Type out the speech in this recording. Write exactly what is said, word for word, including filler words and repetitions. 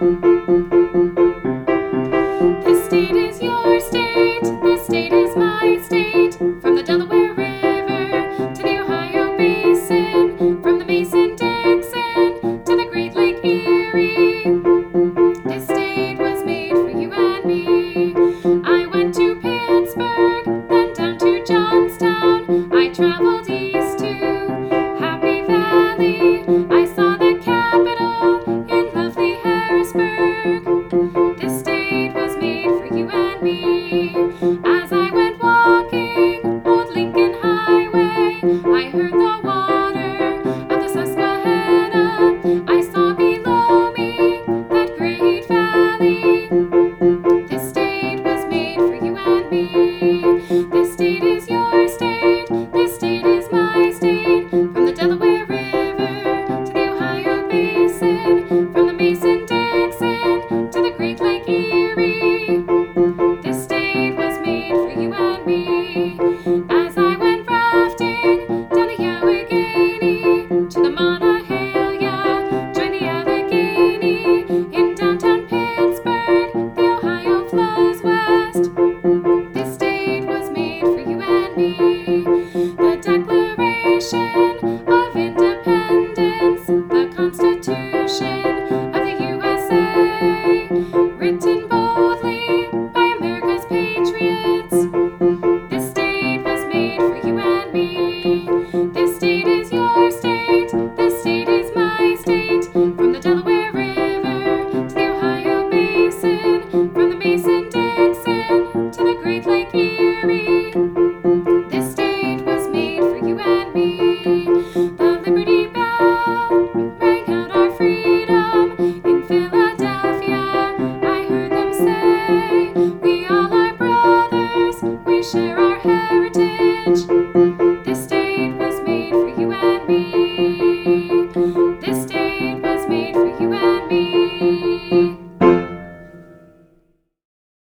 This state is your state, this state is my state. From the Delaware River to the Ohio Basin, from the Mason-Dixon to the Great Lake Erie. This state was made for you and me. I went to Pittsburgh, then down to Johnstown. I traveled east to Happy Valley. I saw the Capitol in lovely Harrisburg. This state was made for you and me. As I went walking old Lincoln Highway, I heard the water of the Susquehanna. I saw below me that great valley. This state was made for you and me. This state is your state, this state is my state. From the Delaware River to the Ohio Basin, from the Mason-Dixon to the Great Lake Erie. This state was made for you and me. As I went rafting down the Allegheny to the Monongahela, joined the Allegheny. In downtown Pittsburgh, the Ohio flows west. This state was made for you and me. The Declaration of Independence, the Constitution of the U S A, written boldly by America's patriots. This state was made for you and me. This state is your state, this state is my state. From the Delaware River to the Ohio Basin, from the Mason-Dixon to the Great Lake Erie. This state was made for you and me. The Liberty Bell rang out our freedom in Philadelphia. I heard them say, we all are brothers, we share